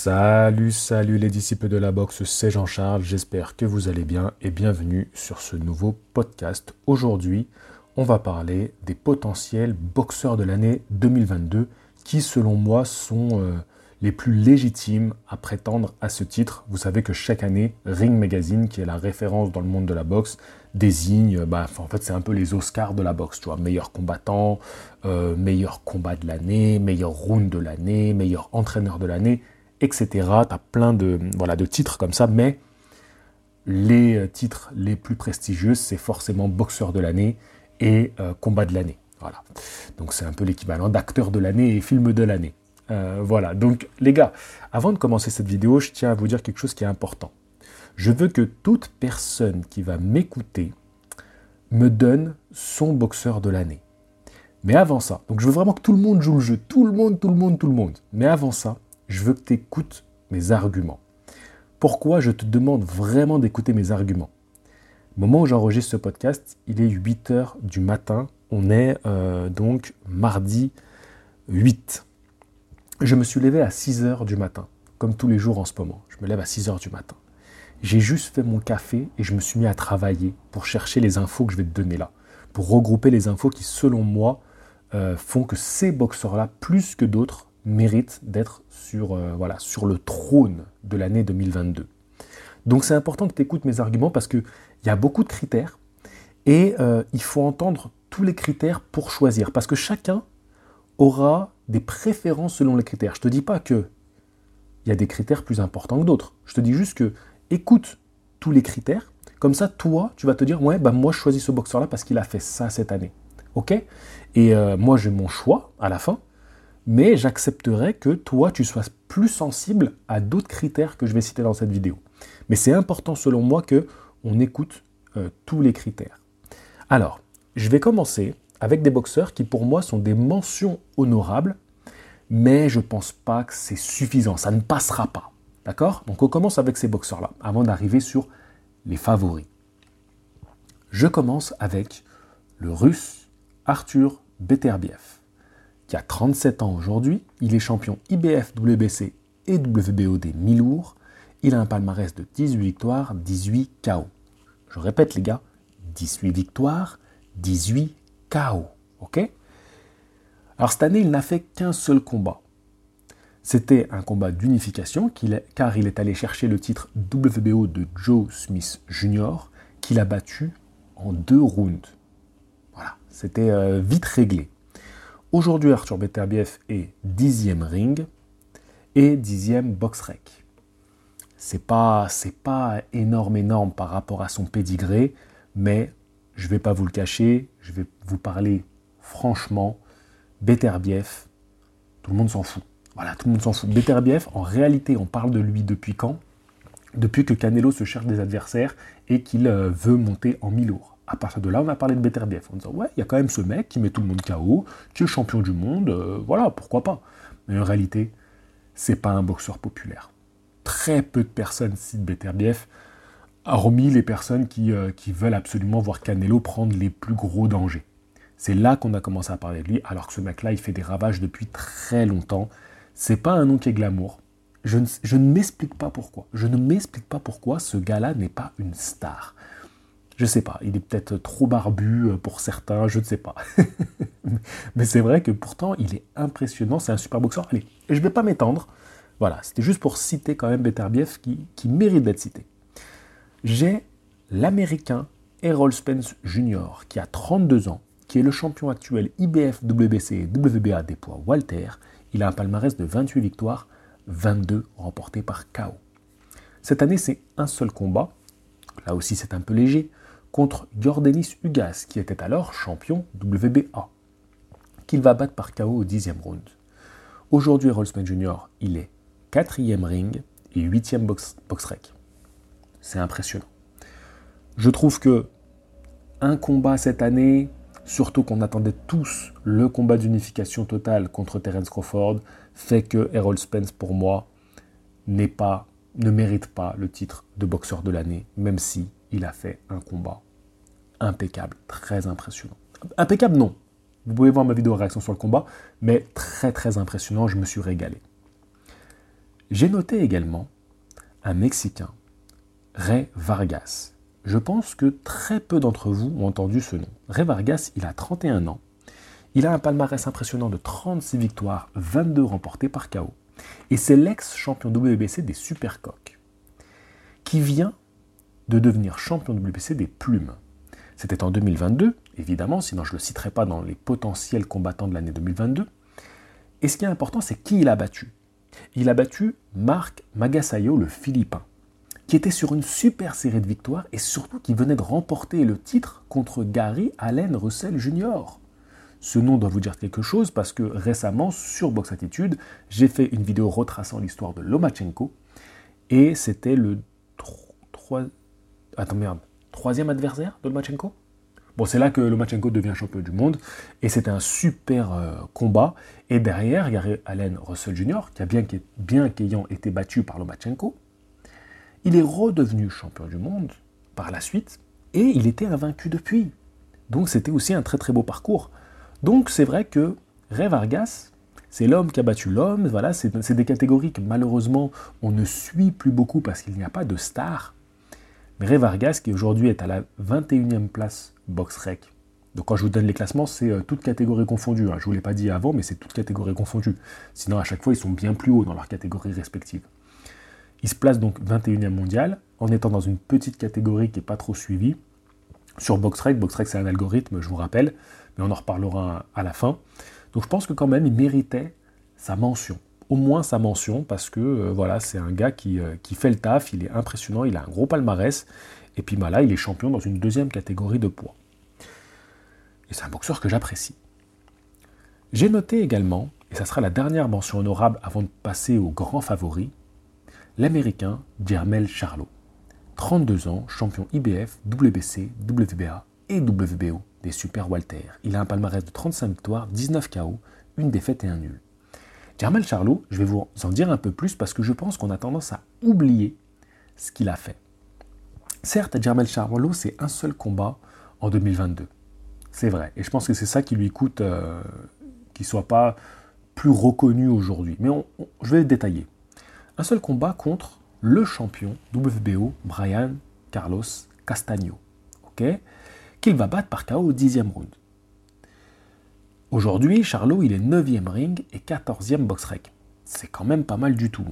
Salut les disciples de la boxe, c'est Jean-Charles, j'espère que vous allez bien et bienvenue sur ce nouveau podcast. Aujourd'hui, on va parler des potentiels boxeurs de l'année 2022 qui, selon moi, sont les plus légitimes à prétendre à ce titre. Vous savez que chaque année, Ring Magazine, qui est la référence dans le monde de la boxe, désigne, en fait, c'est un peu les Oscars de la boxe, tu vois, meilleur combattant, meilleur combat de l'année, meilleur round de l'année, meilleur entraîneur de l'année, etc. Tu as plein de titres comme ça, mais les titres les plus prestigieux, c'est forcément boxeur de l'année et combat de l'année. Voilà. Donc c'est un peu l'équivalent d'acteur de l'année et film de l'année. Voilà, donc les gars, avant de commencer cette vidéo, je tiens à vous dire quelque chose qui est important. Je veux que toute personne qui va m'écouter me donne son boxeur de l'année. Mais avant ça, donc je veux vraiment que tout le monde joue le jeu, tout le monde. Mais avant ça, je veux que tu écoutes mes arguments. Pourquoi je te demande vraiment d'écouter mes arguments? Au moment où j'enregistre ce podcast, il est 8h du matin. On est donc mardi 8. Je me suis levé à 6h du matin, comme tous les jours en ce moment. Je me lève à 6h du matin. J'ai juste fait mon café et je me suis mis à travailler pour chercher les infos que je vais te donner là. Pour regrouper les infos qui, selon moi, font que ces boxeurs-là, plus que d'autres, méritent d'être sur le trône de l'année 2022. Donc c'est important que tu écoutes mes arguments parce qu'il y a beaucoup de critères et il faut entendre tous les critères pour choisir. Parce que chacun aura des préférences selon les critères. Je ne te dis pas qu'il y a des critères plus importants que d'autres. Je te dis juste que écoute tous les critères. Comme ça, toi, tu vas te dire, ouais, moi je choisis ce boxeur-là parce qu'il a fait ça cette année. Ok? Et moi j'ai mon choix à la fin. Mais j'accepterai que toi, tu sois plus sensible à d'autres critères que je vais citer dans cette vidéo. Mais c'est important, selon moi, qu'on écoute tous les critères. Alors, je vais commencer avec des boxeurs qui, pour moi, sont des mentions honorables, mais je ne pense pas que c'est suffisant. Ça ne passera pas. D'accord? Donc, on commence avec ces boxeurs-là, avant d'arriver sur les favoris. Je commence avec le Russe Artur Beterbiev, qui a 37 ans aujourd'hui. Il est champion IBF, WBC et WBO des mi-lourds. Il a un palmarès de 18 victoires, 18 KO. Je répète les gars, 18 victoires, 18 KO. Ok? Alors cette année, il n'a fait qu'un seul combat. C'était un combat d'unification, car il est allé chercher le titre WBO de Joe Smith Jr., qu'il a battu en 2 rounds. Voilà, c'était vite réglé. Aujourd'hui, Artur Beterbiev est 10e ring et 10e box-rec. C'est pas énorme par rapport à son pédigré, mais je ne vais pas vous le cacher, je vais vous parler franchement. Beterbiev, tout le monde s'en fout. Voilà, tout le monde s'en fout. Beterbiev, en réalité, on parle de lui depuis quand? Depuis que Canelo se cherche des adversaires et qu'il veut monter en mi-lourd. À partir de là, on a parlé de Beterbiev en disant ouais, il y a quand même ce mec qui met tout le monde KO, qui est champion du monde, voilà, pourquoi pas. Mais en réalité, c'est pas un boxeur populaire. Très peu de personnes citent Beterbiev, hormis les personnes qui veulent absolument voir Canelo prendre les plus gros dangers. C'est là qu'on a commencé à parler de lui, alors que ce mec-là, il fait des ravages depuis très longtemps. C'est pas un nom qui est glamour. Je ne m'explique pas pourquoi. Je ne m'explique pas pourquoi ce gars-là n'est pas une star. Je sais pas, il est peut-être trop barbu pour certains, je ne sais pas. Mais c'est vrai que pourtant, il est impressionnant, c'est un super boxeur. Allez, je ne vais pas m'étendre. Voilà, c'était juste pour citer quand même Beterbiev qui mérite d'être cité. J'ai l'Américain Errol Spence Jr. qui a 32 ans, qui est le champion actuel IBF, WBC et WBA des poids Walter. Il a un palmarès de 28 victoires, 22 remportés par KO. Cette année, c'est un seul combat, là aussi c'est un peu léger, contre Yordenis Ugas, qui était alors champion WBA, qu'il va battre par KO au 10e round. Aujourd'hui, Errol Spence Jr., il est 4e ring et 8e box-rec. C'est impressionnant. Je trouve que un combat cette année, surtout qu'on attendait tous le combat d'unification totale contre Terence Crawford, fait que Errol Spence, pour moi, ne mérite pas le titre de boxeur de l'année, même si il a fait un combat impeccable, très impressionnant. Impeccable, non. Vous pouvez voir ma vidéo réaction sur le combat, mais très très impressionnant, je me suis régalé. J'ai noté également un Mexicain, Rey Vargas. Je pense que très peu d'entre vous ont entendu ce nom. Rey Vargas, il a 31 ans. Il a un palmarès impressionnant de 36 victoires, 22 remportées par KO. Et c'est l'ex-champion WBC des Supercoques, qui vient de devenir champion WBC des plumes. C'était en 2022, évidemment, sinon je ne le citerai pas dans les potentiels combattants de l'année 2022. Et ce qui est important, c'est qui il a battu. Il a battu Marc Magasayo, le Philippin, qui était sur une super série de victoires et surtout qui venait de remporter le titre contre Gary Allen Russell Jr. Ce nom doit vous dire quelque chose parce que récemment, sur Box Attitude, j'ai fait une vidéo retraçant l'histoire de Lomachenko et c'était le troisième adversaire de Lomachenko. Bon, c'est là que Lomachenko devient champion du monde et c'était un super combat. Et derrière, Gary Allen Russell Jr., bien qu'ayant été battu par Lomachenko, il est redevenu champion du monde par la suite et il était invaincu depuis. Donc c'était aussi un très très beau parcours. Donc c'est vrai que Rey Vargas, c'est l'homme qui a battu l'homme. Voilà, c'est des catégories que malheureusement on ne suit plus beaucoup parce qu'il n'y a pas de stars. Mais Rey Vargas, qui aujourd'hui est à la 21e place BoxRec. Donc quand je vous donne les classements, c'est toutes catégories confondues. Je ne vous l'ai pas dit avant, mais c'est toutes catégories confondues. Sinon, à chaque fois, ils sont bien plus hauts dans leurs catégories respectives. Il se place donc 21e mondial, en étant dans une petite catégorie qui n'est pas trop suivie. Sur BoxRec, BoxRec c'est un algorithme, je vous rappelle, mais on en reparlera à la fin. Donc je pense que quand même, il méritait sa mention. Au moins sa mention, parce que voilà, c'est un gars qui fait le taf, il est impressionnant, il a un gros palmarès, et puis là, il est champion dans une deuxième catégorie de poids. Et c'est un boxeur que j'apprécie. J'ai noté également, et ça sera la dernière mention honorable avant de passer aux grands favoris, l'Américain Jermell Charlo. 32 ans, champion IBF, WBC, WBA et WBO des super Walter. Il a un palmarès de 35 victoires, 19 KO, une défaite et un nul. Jermell Charlo, je vais vous en dire un peu plus parce que je pense qu'on a tendance à oublier ce qu'il a fait. Certes, Jermell Charlo, c'est un seul combat en 2022. C'est vrai. Et je pense que c'est ça qui lui coûte qu'il ne soit pas plus reconnu aujourd'hui. Mais je vais le détailler. Un seul combat contre le champion WBO, Brian Carlos Castaño, qu'il va battre par KO au 10e round. Aujourd'hui, Charlo, il est 9e ring et 14e BoxRec. C'est quand même pas mal du tout.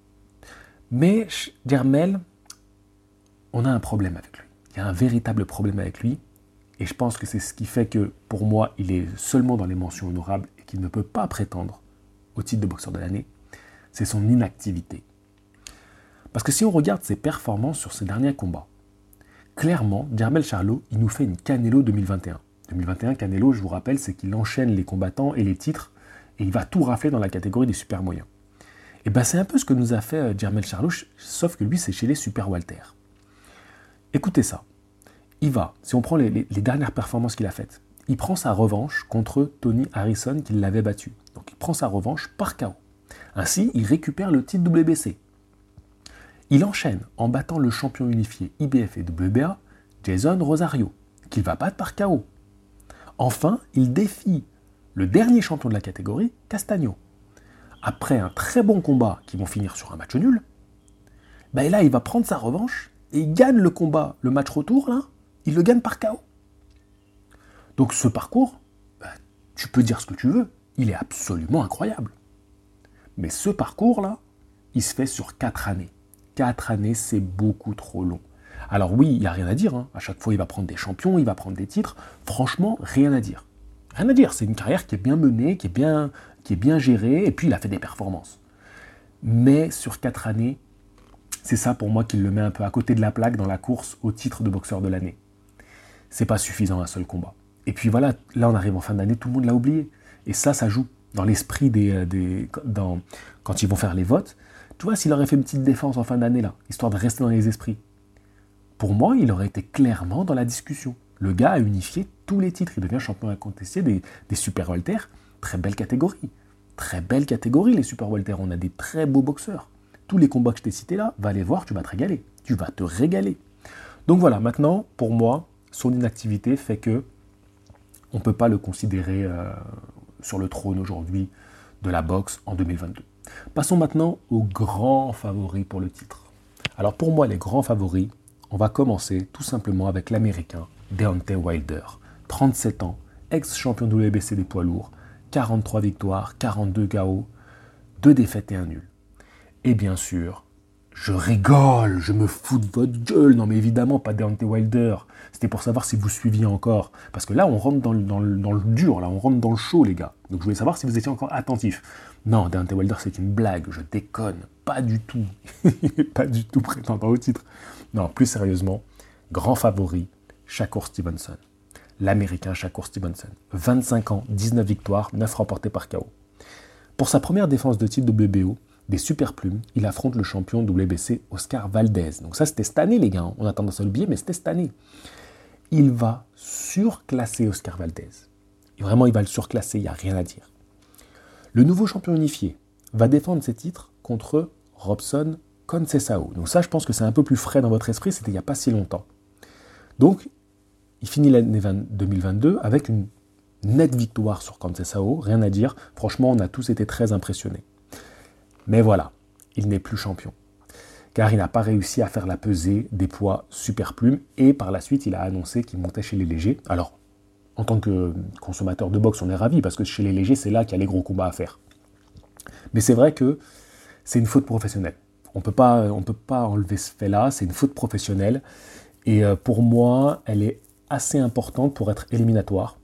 Mais Jermell, on a un problème avec lui. Il y a un véritable problème avec lui. Et je pense que c'est ce qui fait que, pour moi, il est seulement dans les mentions honorables et qu'il ne peut pas prétendre au titre de boxeur de l'année. C'est son inactivité. Parce que si on regarde ses performances sur ses derniers combats, clairement, Jermell Charlo, il nous fait une Canelo 2021. 2021, Canelo, je vous rappelle, c'est qu'il enchaîne les combattants et les titres et il va tout rafler dans la catégorie des super moyens. Et bien c'est un peu ce que nous a fait Jermell Charlo, sauf que lui, c'est chez les super Walter. Écoutez ça. Il va, si on prend les dernières performances qu'il a faites, il prend sa revanche contre Tony Harrison qui l'avait battu. Donc il prend sa revanche par KO. Ainsi, il récupère le titre WBC. Il enchaîne en battant le champion unifié IBF et WBA, Jason Rosario, qu'il va battre par KO. Enfin, il défie le dernier champion de la catégorie, Castaño. Après un très bon combat qui vont finir sur un match nul, là, il va prendre sa revanche et il gagne le combat, le match retour, là, il le gagne par KO. Donc ce parcours, tu peux dire ce que tu veux, il est absolument incroyable. Mais ce parcours-là, il se fait sur 4 années. 4 années, c'est beaucoup trop long. Alors oui, il n'y a rien à dire. À chaque fois, il va prendre des champions, il va prendre des titres. Franchement, rien à dire. Rien à dire. C'est une carrière qui est bien menée, qui est bien gérée, et puis il a fait des performances. Mais sur 4 années, c'est ça pour moi qui le met un peu à côté de la plaque dans la course au titre de boxeur de l'année. C'est pas suffisant un seul combat. Et puis voilà, là on arrive en fin d'année, tout le monde l'a oublié. Et ça joue dans l'esprit quand ils vont faire les votes. Tu vois, s'il aurait fait une petite défense en fin d'année là, histoire de rester dans les esprits, pour moi, il aurait été clairement dans la discussion. Le gars a unifié tous les titres. Il devient champion incontesté des super Walter. Très belle catégorie. Très belle catégorie, les super Walter. On a des très beaux boxeurs. Tous les combats que je t'ai cités là, va les voir, tu vas te régaler. Tu vas te régaler. Donc voilà, maintenant, pour moi, son inactivité fait que on ne peut pas le considérer sur le trône aujourd'hui de la boxe en 2022. Passons maintenant aux grands favoris pour le titre. Alors pour moi, les grands favoris, on va commencer tout simplement avec l'Américain Deontay Wilder. 37 ans, ex-champion WBC des poids lourds, 43 victoires, 42 KO, 2 défaites et un nul. Et bien sûr, je rigole, je me fous de votre gueule. Non mais évidemment, pas Deontay Wilder. C'était pour savoir si vous suiviez encore. Parce que là, on rentre dans le dur, là, on rentre dans le chaud, les gars. Donc je voulais savoir si vous étiez encore attentifs. Non, Deontay Wilder, c'est une blague, je déconne. Pas du tout. Il n'est pas du tout prétendant au titre. Non, plus sérieusement, grand favori, Shakur Stevenson. L'Américain Shakur Stevenson. 25 ans, 19 victoires, 9 remportés par KO. Pour sa première défense de titre WBO, des super plumes, il affronte le champion WBC Oscar Valdez. Donc ça, c'était cette année, les gars. On a tendance à l'oublier, mais c'était cette année. Il va surclasser Oscar Valdez. Et vraiment, il va le surclasser, il n'y a rien à dire. Le nouveau champion unifié va défendre ses titres contre Robson Conceição. Donc ça, je pense que c'est un peu plus frais dans votre esprit, c'était il n'y a pas si longtemps. Donc, il finit l'année 2022 avec une nette victoire sur Conceição, rien à dire. Franchement, on a tous été très impressionnés. Mais voilà, il n'est plus champion, car il n'a pas réussi à faire la pesée des poids super plumes, et par la suite, il a annoncé qu'il montait chez les légers. Alors, en tant que consommateur de boxe, on est ravis, parce que chez les légers, c'est là qu'il y a les gros combats à faire. Mais c'est vrai que c'est une faute professionnelle. On peut pas enlever ce fait-là, c'est une faute professionnelle, et pour moi, elle est assez importante pour être éliminatoire.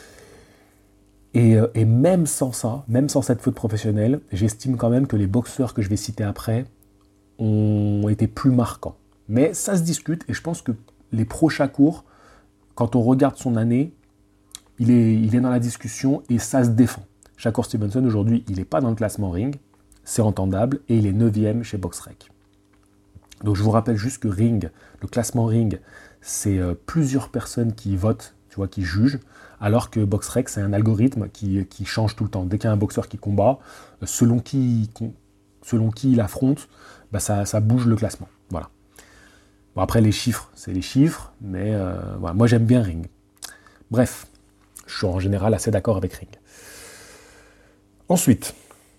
Et même sans ça, même sans cette faute professionnelle, j'estime quand même que les boxeurs que je vais citer après ont été plus marquants. Mais ça se discute, et je pense que les pros Shakur, quand on regarde son année, il est dans la discussion et ça se défend. Shakur Stevenson, aujourd'hui, il n'est pas dans le classement Ring, c'est entendable, et il est 9e chez BoxRec. Donc je vous rappelle juste que Ring, le classement Ring, c'est plusieurs personnes qui votent, tu vois, qui jugent, alors que BoxRec, c'est un algorithme qui change tout le temps. Dès qu'il y a un boxeur qui combat, selon qui il affronte, bah ça bouge le classement. Voilà. Bon, après, les chiffres, c'est les chiffres, mais voilà. Moi, j'aime bien Ring. Bref, je suis en général assez d'accord avec Ring. Ensuite,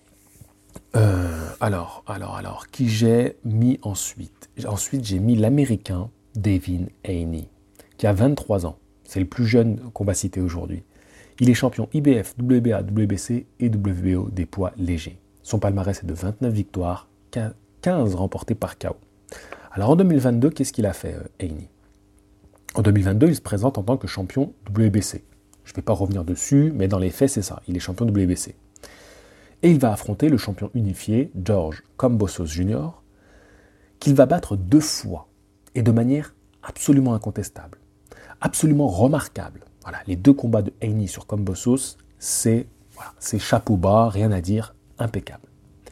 alors, qui j'ai mis ensuite ? Ensuite, j'ai mis l'Américain Devin Haney, qui a 23 ans. C'est le plus jeune qu'on va citer aujourd'hui. Il est champion IBF, WBA, WBC et WBO des poids légers. Son palmarès est de 29 victoires, 15 remportés par KO. Alors en 2022, qu'est-ce qu'il a fait, Haney ? En 2022, il se présente en tant que champion WBC. Je ne vais pas revenir dessus, mais dans les faits, c'est ça. Il est champion WBC. Et il va affronter le champion unifié, George Kambosos Jr., qu'il va battre 2 fois, et de manière absolument incontestable. Absolument remarquable. Voilà, les 2 combats de Haney sur Kambosos, c'est chapeau bas, rien à dire, impeccable.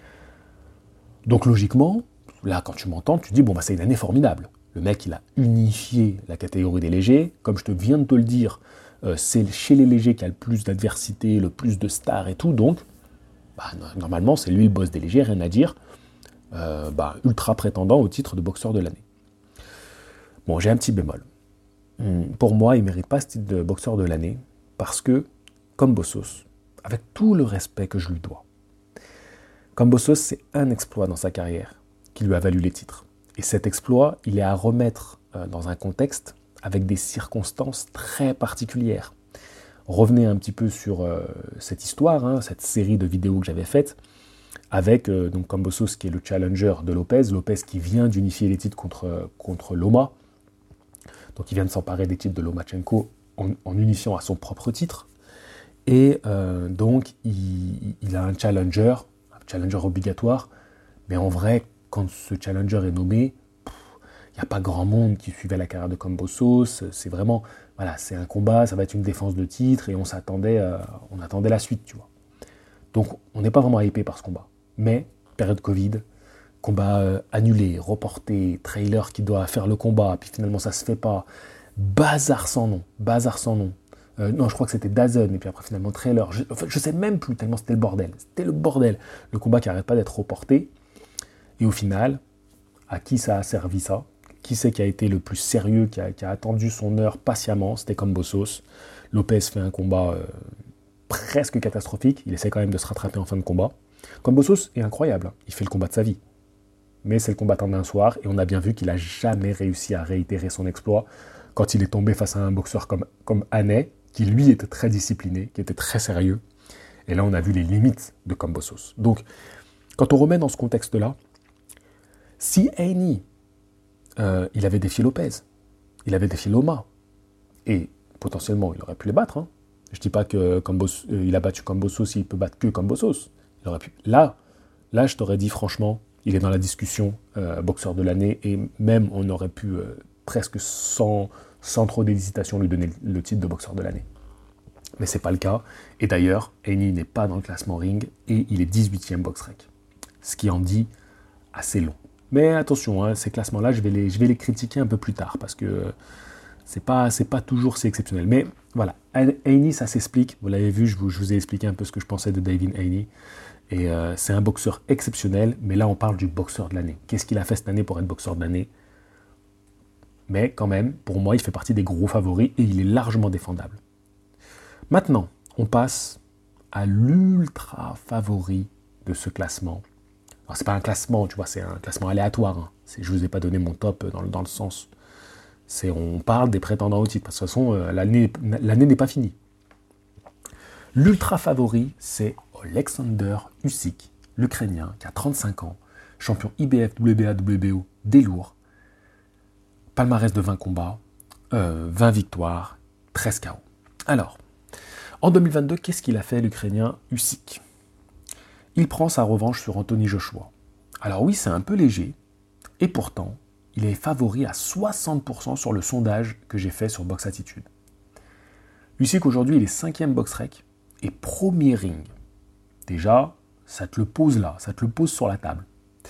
Donc logiquement, là quand tu m'entends, tu te dis bon c'est une année formidable. Le mec il a unifié la catégorie des légers, comme je viens de te le dire, c'est chez les légers qu'il y a le plus d'adversité, le plus de stars et tout, donc normalement c'est lui le boss des légers, rien à dire, ultra prétendant au titre de boxeur de l'année. Bon, j'ai un petit bémol. Pour moi, il ne mérite pas ce titre de boxeur de l'année parce que Kambosos, avec tout le respect que je lui dois, Kambosos, c'est un exploit dans sa carrière qui lui a valu les titres. Et cet exploit, il est à remettre dans un contexte avec des circonstances très particulières. Revenez un petit peu sur cette histoire, cette série de vidéos que j'avais faites avec donc Kambosos qui est le challenger de Lopez qui vient d'unifier les titres contre Loma. Donc il vient de s'emparer des titres de Lomachenko en unifiant à son propre titre. Et donc il a un challenger obligatoire. Mais en vrai, quand ce challenger est nommé, il n'y a pas grand monde qui suivait la carrière de Kambosos. C'est vraiment, voilà, c'est un combat, ça va être une défense de titre et on attendait la suite, tu vois. Donc on n'est pas vraiment hypé par ce combat. Mais, période Covid, combat annulé, reporté, trailer qui doit faire le combat, puis finalement ça se fait pas. Bazar sans nom. Non, je crois que c'était DAZN, et puis après finalement trailer. Je sais même plus, tellement c'était le bordel. C'était le bordel. Le combat qui n'arrête pas d'être reporté. Et au final, à qui ça a servi ça ? Qui c'est qui a été le plus sérieux, qui a attendu son heure patiemment ? C'était Kambosos. Lopez fait un combat presque catastrophique. Il essaie quand même de se rattraper en fin de combat. Kambosos est incroyable, hein. Il fait le combat de sa vie. Mais c'est le combattant d'un soir, et on a bien vu qu'il n'a jamais réussi à réitérer son exploit quand il est tombé face à un boxeur comme Haney, qui lui était très discipliné, qui était très sérieux. Et là, on a vu les limites de Kambosos. Donc, quand on remet dans ce contexte-là, si Haney, il avait défié Lopez, il avait défié Loma, et potentiellement, il aurait pu les battre. Hein. Je ne dis pas qu'il a battu Kambosos, il peut battre que Kambosos. Il aurait pu. Là, je t'aurais dit franchement, il est dans la discussion boxeur de l'année, et même on aurait pu presque sans trop d'hésitation lui donner le titre de boxeur de l'année. Mais c'est pas le cas. Et d'ailleurs, Haney n'est pas dans le classement ring et il est 18e box-rec. Ce qui en dit assez long. Mais attention, hein, ces classements-là, je vais les critiquer un peu plus tard parce que c'est pas toujours si exceptionnel. Mais voilà, Haney, ça s'explique. Vous l'avez vu, je vous ai expliqué un peu ce que je pensais de Devin Haney. Et c'est un boxeur exceptionnel, mais là on parle du boxeur de l'année. Qu'est-ce qu'il a fait cette année pour être boxeur de l'année ? Mais quand même, pour moi, il fait partie des gros favoris et il est largement défendable. Maintenant, on passe à l'ultra favori de ce classement. Alors, c'est pas un classement, tu vois, c'est un classement aléatoire. Hein. Je vous ai pas donné mon top dans le sens. On parle des prétendants au titre. Parce que de toute façon, l'année n'est pas finie. L'ultra favori, c'est Alexander Usyk, l'Ukrainien, qui a 35 ans, champion IBF, WBA, WBO, des lourds, palmarès de 20 combats, 20 victoires, 13 KO. Alors, en 2022, qu'est-ce qu'il a fait l'Ukrainien Usyk ? Il prend sa revanche sur Anthony Joshua. Alors oui, c'est un peu léger, et pourtant, il est favori à 60% sur le sondage que j'ai fait sur Box Attitude. Usyk, aujourd'hui, il est 5e box-rec et premier ring. Déjà, ça te le pose là, ça te le pose sur la table.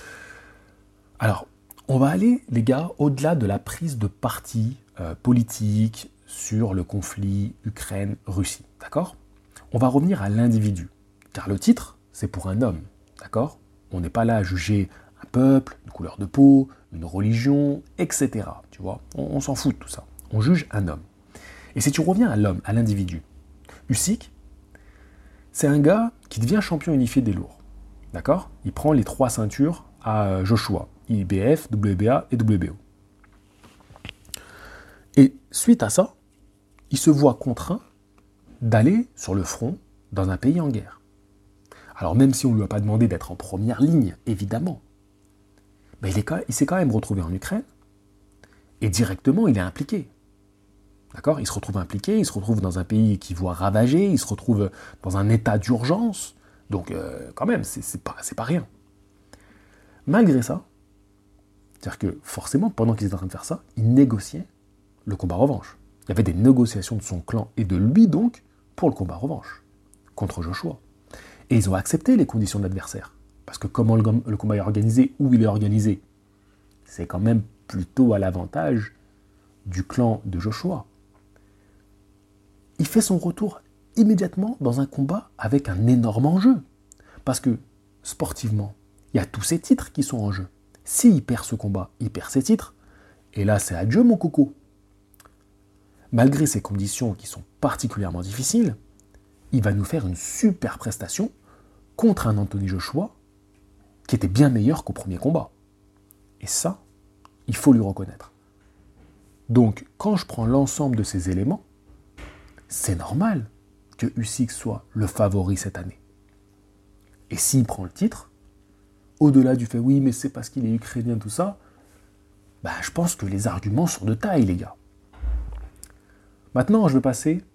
Alors, on va aller, les gars, au-delà de la prise de parti politique sur le conflit Ukraine-Russie, d'accord ? On va revenir à l'individu, car le titre, c'est pour un homme, d'accord ? On n'est pas là à juger un peuple, une couleur de peau, une religion, etc. Tu vois ? On s'en fout de tout ça. On juge un homme. Et si tu reviens à l'homme, à l'individu, Usyk, c'est un gars qui devient champion unifié des lourds. D'accord ? Il prend les 3 ceintures à Joshua, IBF, WBA et WBO. Et suite à ça, il se voit contraint d'aller sur le front dans un pays en guerre. Alors même si on ne lui a pas demandé d'être en première ligne, évidemment, mais il s'est quand même retrouvé en Ukraine et directement il est impliqué. D'accord ? Il se retrouve impliqué, il se retrouve dans un pays qui voit ravager, il se retrouve dans un état d'urgence. Donc quand même, c'est pas rien. Malgré ça, c'est-à-dire que forcément, pendant qu'ils étaient en train de faire ça, il négociait le combat revanche. Il y avait des négociations de son clan et de lui donc pour le combat revanche contre Joshua. Et ils ont accepté les conditions de l'adversaire. Parce que comment le combat est organisé, où il est organisé, c'est quand même plutôt à l'avantage du clan de Joshua. Il fait son retour immédiatement dans un combat avec un énorme enjeu. Parce que, sportivement, il y a tous ces titres qui sont en jeu. S'il perd ce combat, il perd ses titres. Et là, c'est adieu, mon coco. Malgré ces conditions qui sont particulièrement difficiles, il va nous faire une super prestation contre un Anthony Joshua qui était bien meilleur qu'au premier combat. Et ça, il faut lui reconnaître. Donc, quand je prends l'ensemble de ces éléments, c'est normal que Usyk soit le favori cette année. Et s'il prend le titre, au-delà du fait, oui, mais c'est parce qu'il est ukrainien, tout ça, je pense que les arguments sont de taille, les gars. Maintenant, je vais passer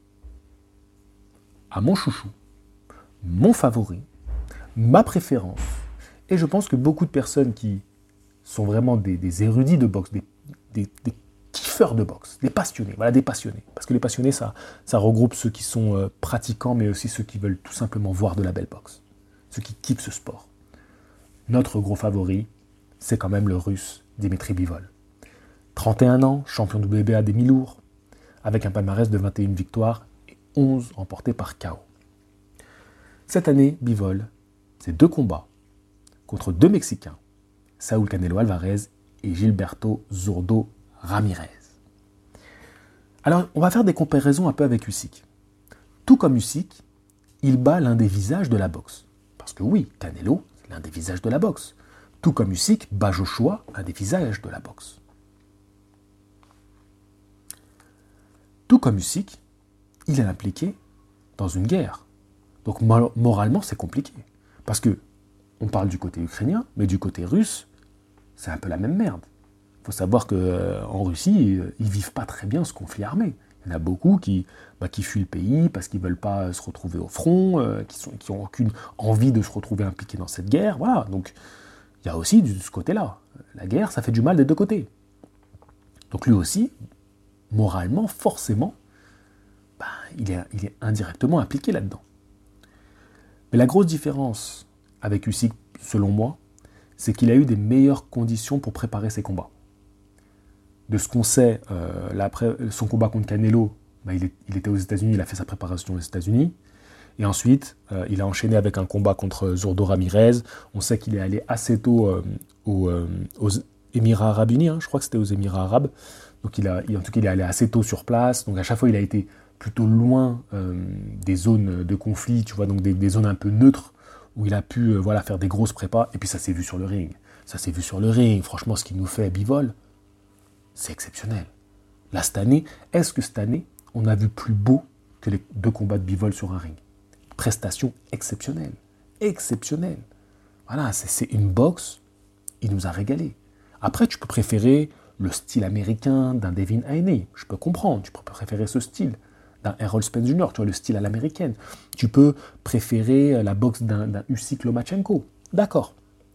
à mon chouchou, mon favori, ma préférence. Et je pense que beaucoup de personnes qui sont vraiment des érudits de boxe, des kiffeurs de boxe, des passionnés, voilà, des passionnés. Parce que les passionnés, ça regroupe ceux qui sont pratiquants, mais aussi ceux qui veulent tout simplement voir de la belle boxe. Ceux qui kiffent ce sport. Notre gros favori, c'est quand même le Russe Dimitri Bivol. 31 ans, champion WBA des mi-lourds, avec un palmarès de 21 victoires et 11 remportés par KO. Cette année, Bivol, c'est 2 combats contre 2 Mexicains, Saúl Canelo Alvarez et Gilberto Zurdo Ramirez. Alors, on va faire des comparaisons un peu avec Usyk. Tout comme Usyk, il bat l'un des visages de la boxe. Parce que oui, Canelo, c'est l'un des visages de la boxe. Tout comme Usyk, bat Joshua, un des visages de la boxe. Tout comme Usyk, il est impliqué dans une guerre. Donc moralement, c'est compliqué. Parce que on parle du côté ukrainien, mais du côté russe, c'est un peu la même merde. Il faut savoir qu'en Russie, ils vivent pas très bien ce conflit armé. Il y en a beaucoup qui fuient le pays parce qu'ils ne veulent pas se retrouver au front, qui n'ont aucune envie de se retrouver impliqués dans cette guerre. Voilà. Donc il y a aussi de ce côté-là. La guerre, ça fait du mal des deux côtés. Donc lui aussi, moralement, forcément, il est indirectement impliqué là-dedans. Mais la grosse différence avec Usyk, selon moi, c'est qu'il a eu des meilleures conditions pour préparer ses combats. De ce qu'on sait, son combat contre Canelo, il était aux États-Unis, il a fait sa préparation aux États-Unis. Et ensuite, il a enchaîné avec un combat contre Zurdo Ramirez. On sait qu'il est allé assez tôt aux Émirats Arabes Unis, je crois que c'était aux Émirats Arabes. Donc en tout cas, il est allé assez tôt sur place. Donc à chaque fois, il a été plutôt loin des zones de conflit, tu vois, donc des zones un peu neutres, où il a pu faire des grosses prépas. Et puis ça s'est vu sur le ring. Franchement, ce qu'il nous fait, Bivol, c'est exceptionnel. Là, est-ce que cette année, on a vu plus beau que les 2 combats de Bivol sur un ring? Prestation exceptionnelle. Exceptionnelle. Voilà, c'est une boxe, il nous a régalé. Après, tu peux préférer le style américain d'un Devin Haney. Je peux comprendre, tu peux préférer ce style d'un Errol Spence Jr., tu vois, le style à l'américaine. Tu peux préférer la boxe d'un Usyk Lomachenko. D'accord.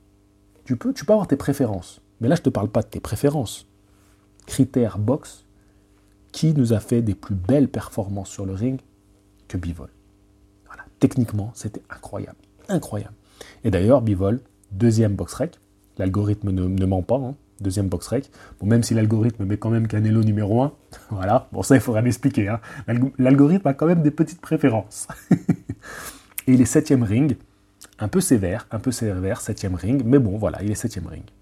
Tu peux avoir tes préférences. Mais là, je ne te parle pas de tes préférences. Critère boxe, qui nous a fait des plus belles performances sur le ring que Bivol. Voilà. Techniquement, c'était incroyable. Incroyable. Et d'ailleurs, Bivol, 2e box rec. L'algorithme ne ment pas, 2e box rec. Bon, même si l'algorithme met quand même Canelo numéro 1, voilà. Bon, ça, il faudra m'expliquer. L'algorithme a quand même des petites préférences. Et il est 7e ring. Un peu sévère, 7e ring. Mais bon, voilà, il est 7e ring.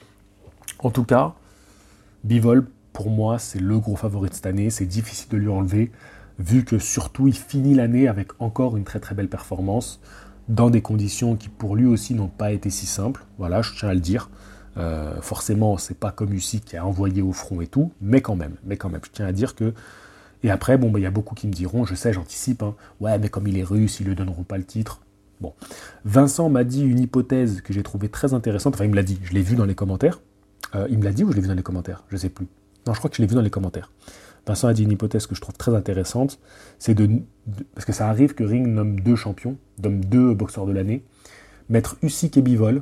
En tout cas, Bivol, pour moi, c'est le gros favori de cette année. C'est difficile de lui enlever, vu que surtout, il finit l'année avec encore une très très belle performance, dans des conditions qui pour lui aussi n'ont pas été si simples. Voilà, je tiens à le dire. Forcément, c'est pas comme Usyk qui a envoyé au front et tout, mais quand même, je tiens à dire que... Et après, il y a beaucoup qui me diront, je sais, j'anticipe, ouais, mais comme il est russe, ils lui donneront pas le titre. Bon, Vincent m'a dit une hypothèse que j'ai trouvée très intéressante, enfin il me l'a dit, je l'ai vu dans les commentaires. Il me l'a dit ou je l'ai vu dans les commentaires? Je sais plus. Non, je crois que je l'ai vu dans les commentaires. Vincent a dit une hypothèse que je trouve très intéressante, c'est parce que ça arrive que Ring nomme 2 champions, nomme 2 boxeurs de l'année, mettre Usyk et Bivol,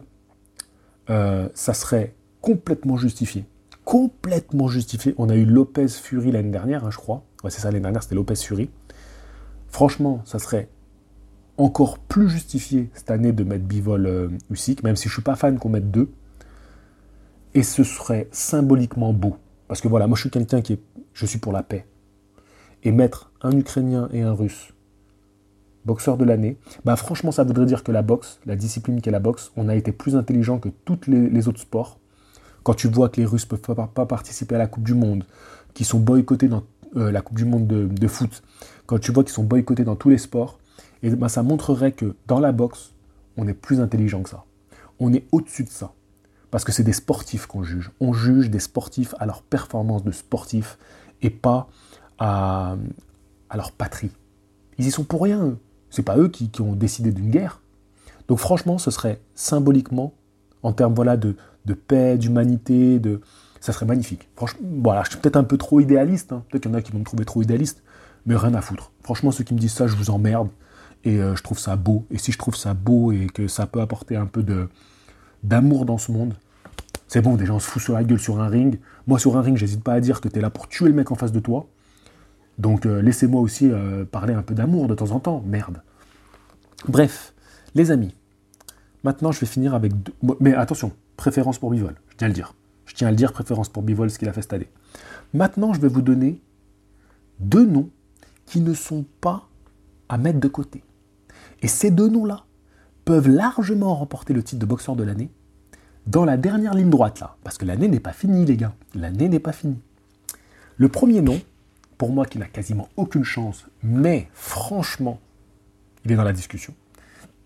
ça serait complètement justifié. Complètement justifié. On a eu Lopez Fury l'année dernière, je crois. Ouais, c'est ça, l'année dernière, c'était Lopez Fury. Franchement, ça serait encore plus justifié cette année de mettre Bivol Usyk, même si je ne suis pas fan qu'on mette 2. Et ce serait symboliquement beau. Parce que voilà, moi je suis quelqu'un je suis pour la paix. Et mettre un Ukrainien et un Russe boxeur de l'année, franchement ça voudrait dire que la boxe, la discipline qu'est la boxe, on a été plus intelligent que tous les autres sports. Quand tu vois que les Russes ne peuvent pas participer à la Coupe du Monde, qu'ils sont boycottés dans la Coupe du Monde de foot, quand tu vois qu'ils sont boycottés dans tous les sports, et ça montrerait que dans la boxe, on est plus intelligent que ça. On est au-dessus de ça. Parce que c'est des sportifs qu'on juge. On juge des sportifs à leur performance de sportifs et pas à leur patrie. Ils y sont pour rien, eux. C'est pas eux qui ont décidé d'une guerre. Donc franchement, ce serait symboliquement, en termes de paix, d'humanité, ça serait magnifique. Franchement, voilà, je suis peut-être un peu trop idéaliste, peut-être qu'il y en a qui vont me trouver trop idéaliste, mais rien à foutre. Franchement, ceux qui me disent ça, je vous emmerde, et je trouve ça beau. Et si je trouve ça beau et que ça peut apporter un peu d'amour dans ce monde, c'est bon, déjà on se fout sur la gueule sur un ring. Moi, sur un ring, j'hésite pas à dire que t'es là pour tuer le mec en face de toi. Donc laissez-moi aussi parler un peu d'amour de temps en temps, merde. Bref, les amis, maintenant je vais finir avec 2... Mais attention, préférence pour Bivol, je tiens à le dire, préférence pour Bivol, ce qu'il a fait cette année. Maintenant, je vais vous donner 2 noms qui ne sont pas à mettre de côté. Et ces 2 noms-là peuvent largement remporter le titre de boxeur de l'année dans la dernière ligne droite, là. Parce que l'année n'est pas finie, les gars. L'année n'est pas finie. Le premier nom, pour moi qui n'a quasiment aucune chance, mais franchement, il est dans la discussion,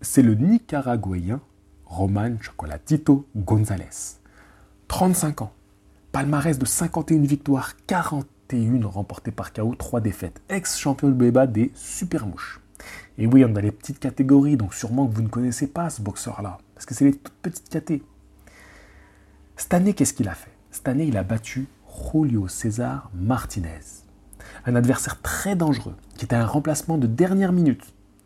c'est le Nicaraguayen Roman Chocolatito González. 35 ans, palmarès de 51 victoires, 41 remportées par KO, 3 défaites. Ex-champion de BBA des Supermouches. Et oui, on a les petites catégories, donc sûrement que vous ne connaissez pas ce boxeur-là, parce que c'est les toutes petites catés. Cette année, qu'est-ce qu'il a fait? Cette année, il a battu Julio César Martinez, un adversaire très dangereux, qui était un remplacement de dernière minute.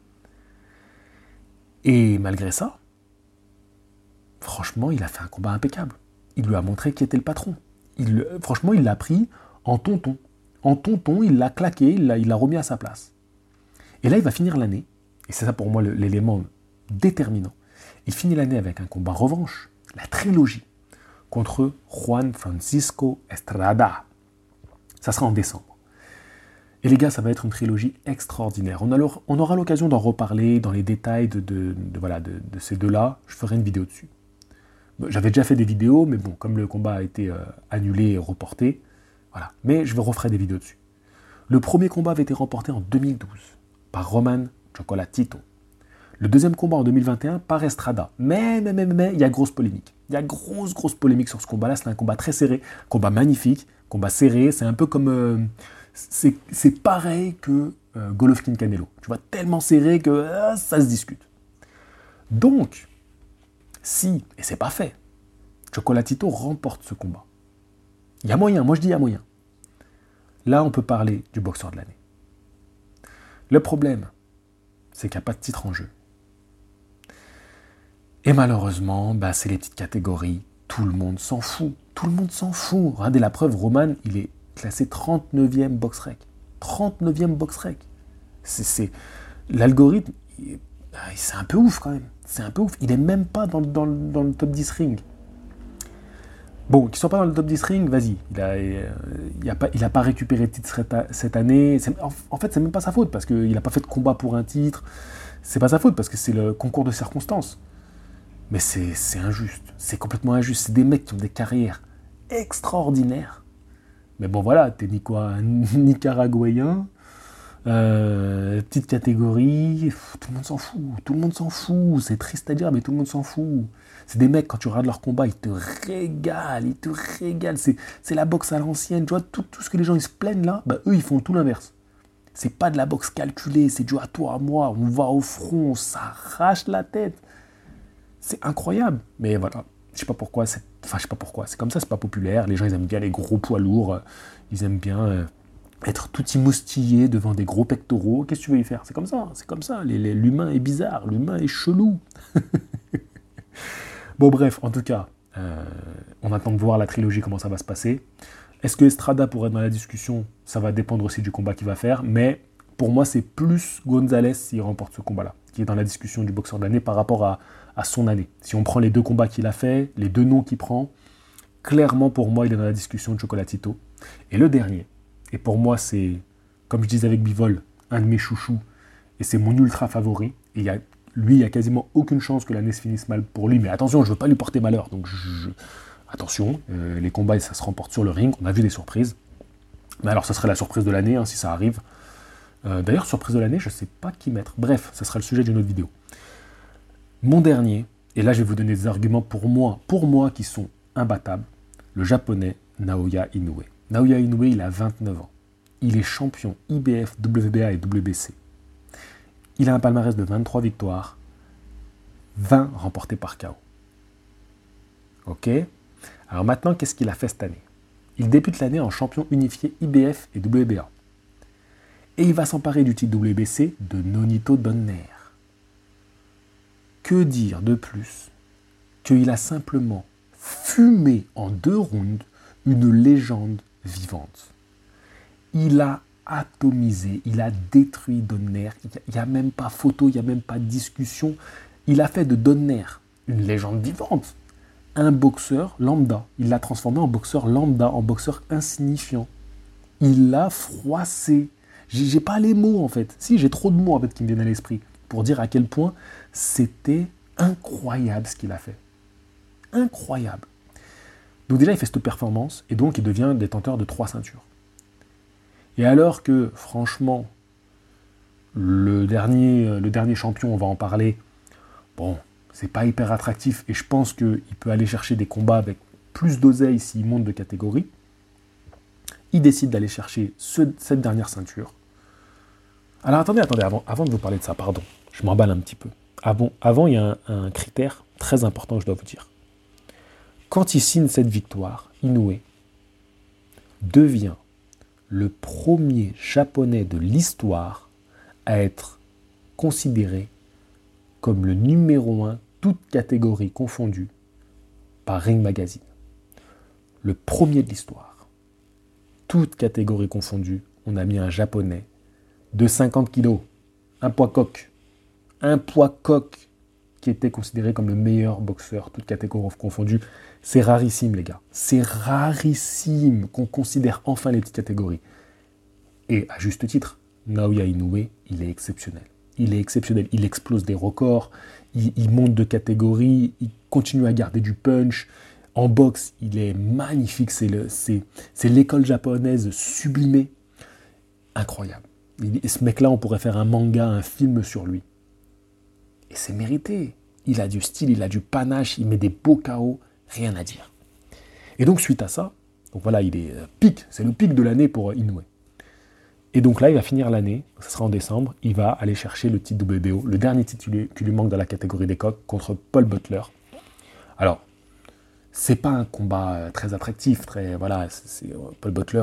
Et malgré ça, franchement, il a fait un combat impeccable. Il lui a montré qui était le patron. Franchement, il l'a pris en tonton. En tonton, il l'a claqué, il l'a remis à sa place. Et là, il va finir l'année, et c'est ça pour moi l'élément déterminant. Il finit l'année avec un combat revanche, la trilogie, contre Juan Francisco Estrada. Ça sera en décembre. Et les gars, ça va être une trilogie extraordinaire. On aura l'occasion d'en reparler dans les détails de ces deux-là. Je ferai une vidéo dessus. J'avais déjà fait des vidéos, mais bon, comme le combat a été annulé et reporté, voilà. Mais je referai des vidéos dessus. Le premier combat avait été remporté en 2012 par Roman Chocolatito. Le deuxième combat en 2021 par Estrada. Mais, il y a grosse polémique. Il y a grosse polémique sur ce combat-là. C'est un combat très serré, combat magnifique, combat serré. C'est un peu comme... c'est pareil que Golovkin-Canelo. Tu vois, tellement serré que ça se discute. Donc, si, et c'est pas fait, Chocolatito remporte ce combat. Il y a moyen, moi je dis il y a moyen. Là, on peut parler du boxeur de l'année. Le problème, c'est qu'il n'y a pas de titre en jeu. Et malheureusement, c'est les petites catégories. Tout le monde s'en fout. Tout le monde s'en fout. Regardez la preuve, Roman, il est classé 39e box-rec. 39e box-rec. L'algorithme, c'est un peu ouf quand même. C'est un peu ouf. Il n'est même pas dans le top 10 ring. Bon, qu'il ne soit pas dans le top 10 ring, vas-y. Il n'a pas récupéré de titre cette année. En fait, c'est même pas sa faute, parce qu'il n'a pas fait de combat pour un titre. C'est pas sa faute, parce que c'est le concours de circonstances. Mais c'est injuste. C'est complètement injuste. C'est des mecs qui ont des carrières extraordinaires. Mais bon, voilà, t'es Nicaraguayen, petite catégorie, tout le monde s'en fout. Tout le monde s'en fout. C'est triste à dire, mais tout le monde s'en fout. C'est des mecs, quand tu regardes leur combat, ils te régalent. C'est la boxe à l'ancienne. Tu vois, tout ce que les gens ils se plaignent là, eux, ils font tout l'inverse. C'est pas de la boxe calculée, c'est du à toi, à moi. On va au front, on s'arrache la tête. C'est incroyable. Mais voilà, je sais pas pourquoi. C'est comme ça, c'est pas populaire. Les gens, ils aiment bien les gros poids lourds. Ils aiment bien être tout émoustillés devant des gros pectoraux. Qu'est-ce que tu veux y faire? C'est comme ça. L'humain est bizarre, l'humain est chelou. Bon, bref, en tout cas, on attend de voir la trilogie, comment ça va se passer. Est-ce que Estrada pourrait être dans la discussion? Ça va dépendre aussi du combat qu'il va faire. Mais pour moi, c'est plus González s'il remporte ce combat-là, qui est dans la discussion du boxeur de l'année par rapport à son année. Si on prend les deux combats qu'il a fait, les deux noms qu'il prend, clairement, pour moi, il est dans la discussion de Chocolatito. Et le dernier, et pour moi, c'est, comme je disais avec Bivol, un de mes chouchous, et c'est mon ultra favori. Et il y a quasiment aucune chance que l'année se finisse mal pour lui. Mais attention, je ne veux pas lui porter malheur. Donc, attention, les combats, ça se remporte sur le ring. On a vu des surprises. Mais alors, ça serait la surprise de l'année, si ça arrive. D'ailleurs, surprise de l'année, je ne sais pas qui mettre. Bref, ça sera le sujet d'une autre vidéo. Mon dernier, et là, je vais vous donner des arguments pour moi qui sont imbattables. Le japonais Naoya Inoue. Naoya Inoue, il a 29 ans. Il est champion IBF, WBA et WBC. Il a un palmarès de 23 victoires, 20 remportés par KO. Ok? Alors maintenant, qu'est-ce qu'il a fait cette année? Il débute l'année en champion unifié IBF et WBA. Et il va s'emparer du titre WBC de Nonito Donner. Que dire de plus qu'il a simplement fumé en 2 rounds une légende vivante. Il a atomisé, il a détruit Donner. Il n'y a même pas photo, il n'y a même pas discussion. Il a fait de Donner une légende vivante. Un boxeur lambda. Il l'a transformé en boxeur lambda, en boxeur insignifiant. Il l'a froissé. J'ai pas les mots en fait. Si, j'ai trop de mots en fait qui me viennent à l'esprit pour dire à quel point c'était incroyable ce qu'il a fait. Incroyable. Donc déjà, il fait cette performance et donc il devient détenteur de 3 ceintures. Et alors que, franchement, le dernier champion, on va en parler, Bon, c'est pas hyper attractif et je pense qu'il peut aller chercher des combats avec plus d'oseille s'il monte de catégorie. Il décide d'aller chercher cette dernière ceinture. Alors attendez, avant de vous parler de ça, pardon, je m'emballe un petit peu. Avant, il y a un critère très important que je dois vous dire. Quand il signe cette victoire, Inoue devient le premier japonais de l'histoire à être considéré comme le numéro 1, toute catégorie confondue, par Ring Magazine. Le premier de l'histoire. Toute catégorie confondue, on a mis un japonais de 50 kilos, un poids coq qui était considéré comme le meilleur boxeur, toute catégorie confondue. C'est rarissime, les gars. C'est rarissime qu'on considère enfin les petites catégories. Et à juste titre, Naoya Inoue, il est exceptionnel. Il est exceptionnel. Il explose des records, il monte de catégorie, il continue à garder du punch. En boxe, il est magnifique. C'est l'école japonaise sublimée. Incroyable. Et ce mec-là, on pourrait faire un manga, un film sur lui. Et c'est mérité. Il a du style, il a du panache, il met des beaux KO, rien à dire. Et donc, suite à ça, donc voilà, il est pic, c'est le pic de l'année pour Inoue. Et donc là, il va finir l'année, ça sera en décembre, il va aller chercher le titre WBO, le dernier titre qui lui manque dans la catégorie des coqs, contre Paul Butler. Alors, c'est pas un combat très attractif, Paul Butler,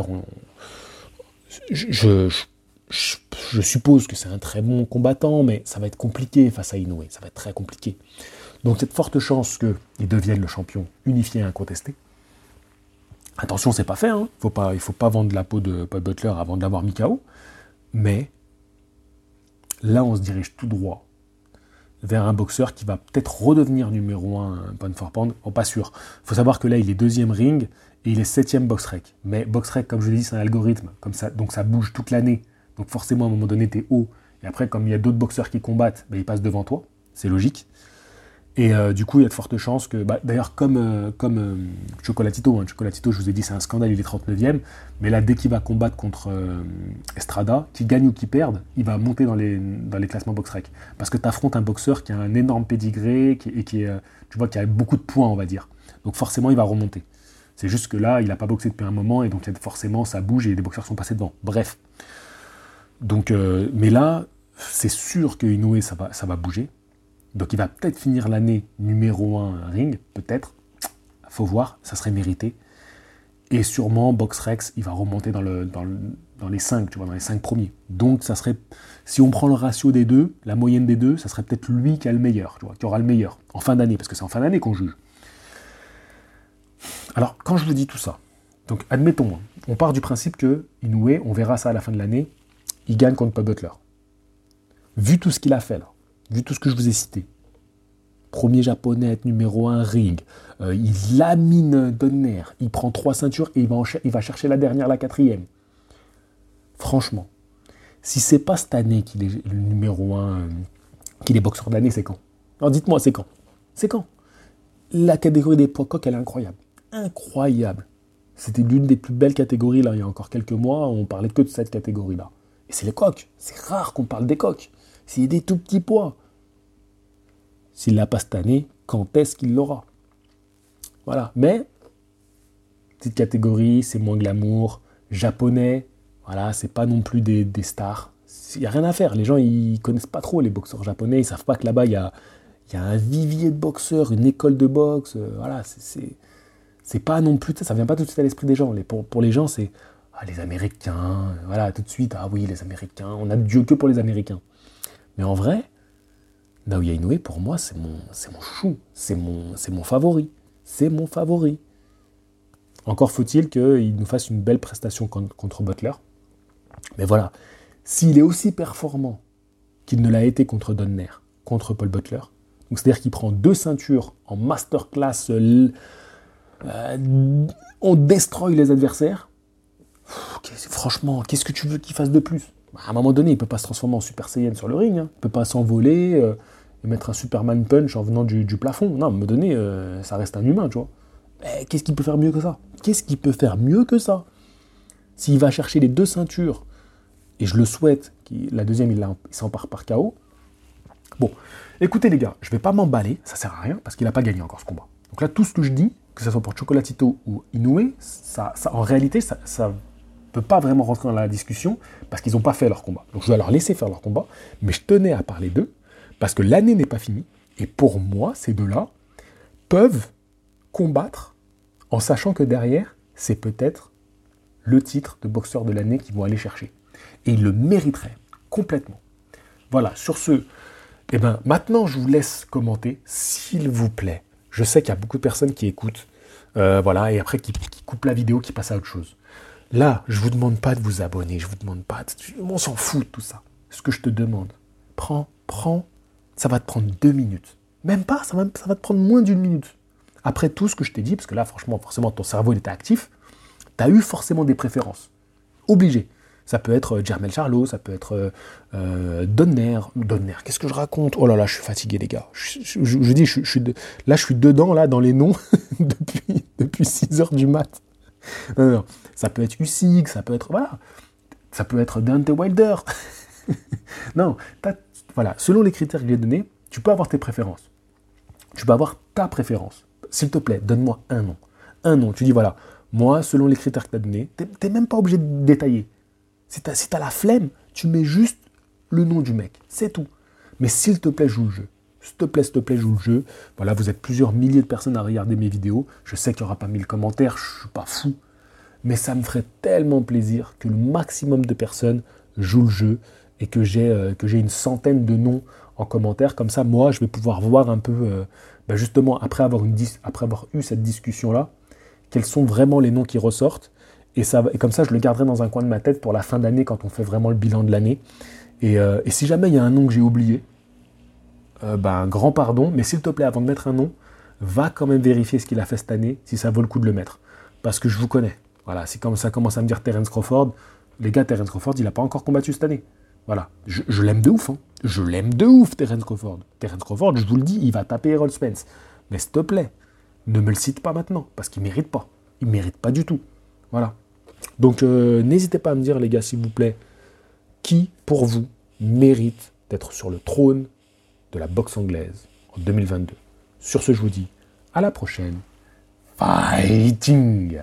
je suppose que c'est un très bon combattant, mais ça va être compliqué face à Inoue, ça va être très compliqué. Donc cette forte chance qu'il devienne le champion unifié et incontesté. Attention, c'est pas fait, hein. Il faut pas vendre la peau de Paul Butler avant de l'avoir mis KO, mais là on se dirige tout droit vers un boxeur qui va peut-être redevenir numéro 1 pound for pound, pas sûr. Il faut savoir que là il est 2e ring et il est 7e box-rec. Mais box-rec, comme je l'ai dit, c'est un algorithme, comme ça, donc ça bouge toute l'année. Donc forcément, à un moment donné, tu es haut. Et après, comme il y a d'autres boxeurs qui combattent, ils passent devant toi. C'est logique. Et du coup, il y a de fortes chances que... d'ailleurs, comme Chocolatito. Chocolatito, je vous ai dit, c'est un scandale, il est 39e. Mais là, dès qu'il va combattre contre Estrada, qu'il gagne ou qu'il perde, il va monter dans les classements box-rec. Parce que tu affrontes un boxeur qui a un énorme pédigré qui a beaucoup de points, on va dire. Donc forcément, il va remonter. C'est juste que là, il n'a pas boxé depuis un moment, et donc forcément, ça bouge et des boxeurs sont passés devant. Bref. Donc, mais là, c'est sûr que Inoue, ça va bouger. Donc il va peut-être finir l'année numéro 1 ring, peut-être. Faut voir, ça serait mérité. Et sûrement, BoxRec, il va remonter dans les 5, dans les 5 premiers. Donc ça serait, si on prend le ratio des deux, la moyenne des deux, ça serait peut-être lui qui a le meilleur, qui aura le meilleur, en fin d'année, parce que c'est en fin d'année qu'on juge. Alors, quand je vous dis tout ça, donc admettons, on part du principe que Inoue, on verra ça à la fin de l'année, il gagne contre Paul Butler. Vu tout ce qu'il a fait là, vu tout ce que je vous ai cité, premier japonais numéro 1 ring, il lamine Donner, il prend 3 ceintures et il va chercher la dernière, la 4e. Franchement, si c'est pas cette année qu'il est le numéro 1, qu'il est boxeur de l'année, c'est quand? Alors dites-moi, c'est quand? C'est quand? La catégorie des poids coqs, elle est incroyable. Incroyable. C'était l'une des plus belles catégories, là, il y a encore quelques mois, on parlait que de cette catégorie-là. Et c'est les coqs. C'est rare qu'on parle des coqs. C'est des tout petits poids. S'il ne l'a pas cette année, quand est-ce qu'il l'aura? Voilà. Mais, petite catégorie, c'est moins glamour. Japonais, voilà, c'est pas non plus des stars. Il n'y a rien à faire. Les gens, ils connaissent pas trop les boxeurs japonais. Ils savent pas que là-bas, il y a un vivier de boxeurs, une école de boxe. Voilà, c'est pas non plus... Ça vient pas tout de suite à l'esprit des gens. Pour les gens, c'est... les Américains, voilà, tout de suite, oui, les Américains, on a Dieu que pour les Américains. Mais en vrai, Naoya Inoue, pour moi, c'est mon chou, c'est mon favori, c'est mon favori. Encore faut-il qu'il nous fasse une belle prestation contre Butler. Mais voilà, s'il est aussi performant qu'il ne l'a été contre Donner, contre Paul Butler, donc c'est-à-dire qu'il prend 2 ceintures en masterclass, on destroy les adversaires, franchement, qu'est-ce que tu veux qu'il fasse de plus? À un moment donné, il ne peut pas se transformer en Super Saiyan sur le ring. Il ne peut pas s'envoler et mettre un Superman Punch en venant du plafond. Non, à un moment donné, ça reste un humain, tu vois. Mais qu'est-ce qu'il peut faire mieux que ça? Qu'est-ce qu'il peut faire mieux que ça? S'il va chercher les 2 ceintures, et je le souhaite, la deuxième, il s'empare par KO, Bon, écoutez les gars, je vais pas m'emballer, ça sert à rien, parce qu'il n'a pas gagné encore ce combat. Donc là, tout ce que je dis, que ce soit pour Chocolatito ou Inoue, en réalité, ça peut pas vraiment rentrer dans la discussion, parce qu'ils n'ont pas fait leur combat. Donc je dois leur laisser faire leur combat, mais je tenais à parler d'eux, parce que l'année n'est pas finie, et pour moi, ces deux-là peuvent combattre en sachant que derrière, c'est peut-être le titre de boxeur de l'année qu'ils vont aller chercher. Et ils le mériteraient complètement. Voilà, sur ce, maintenant je vous laisse commenter, s'il vous plaît. Je sais qu'il y a beaucoup de personnes qui écoutent, et après qui coupent la vidéo, qui passent à autre chose. Là, je vous demande pas de vous abonner, je vous demande pas, on s'en fout de tout ça. Ce que je te demande, prends, ça va te prendre 2 minutes. Même pas, ça va te prendre moins d'1 minute. Après tout ce que je t'ai dit, parce que là, franchement, forcément, ton cerveau il était actif, tu as eu forcément des préférences. Obligé. Ça peut être Jermel Charlo, ça peut être Donner. Qu'est-ce que je raconte? Oh là là, je suis fatigué, les gars. Je dis, je suis dedans, là, dans les noms, depuis 6 heures du mat. Non. Ça peut être Usyk, ça peut être, voilà. Ça peut être Deontay Wilder. Non, voilà. Selon les critères que j'ai donnés, tu peux avoir tes préférences. Tu peux avoir ta préférence. S'il te plaît, donne-moi un nom. Un nom. Tu dis, voilà, moi, selon les critères que tu as donnés, tu n'es même pas obligé de détailler. Si tu as la flemme, tu mets juste le nom du mec. C'est tout. Mais s'il te plaît, joue le jeu. S'il te plaît, joue le jeu. Voilà, vous êtes plusieurs milliers de personnes à regarder mes vidéos. Je sais qu'il n'y aura pas 1000 commentaires, je ne suis pas fou. Mais ça me ferait tellement plaisir que le maximum de personnes jouent le jeu et que j'ai une centaine de noms en commentaire. Comme ça, moi, je vais pouvoir voir un peu, justement, après avoir eu cette discussion-là, quels sont vraiment les noms qui ressortent. Et comme ça, je le garderai dans un coin de ma tête pour la fin d'année, quand on fait vraiment le bilan de l'année. Et si jamais il y a un nom que j'ai oublié, grand pardon, mais s'il te plaît, avant de mettre un nom, va quand même vérifier ce qu'il a fait cette année, si ça vaut le coup de le mettre. Parce que je vous connais. Voilà, si comme ça commence à me dire Terence Crawford, les gars, Terence Crawford, il n'a pas encore combattu cette année. Voilà, je l'aime de ouf, hein. Je l'aime de ouf, Terence Crawford. Terence Crawford, je vous le dis, il va taper Errol Spence. Mais s'il te plaît, ne me le cite pas maintenant, parce qu'il ne mérite pas. Il ne mérite pas du tout. Voilà. Donc, n'hésitez pas à me dire, les gars, s'il vous plaît, qui, pour vous, mérite d'être sur le trône de la boxe anglaise en 2022. Sur ce, je vous dis à la prochaine. Fighting!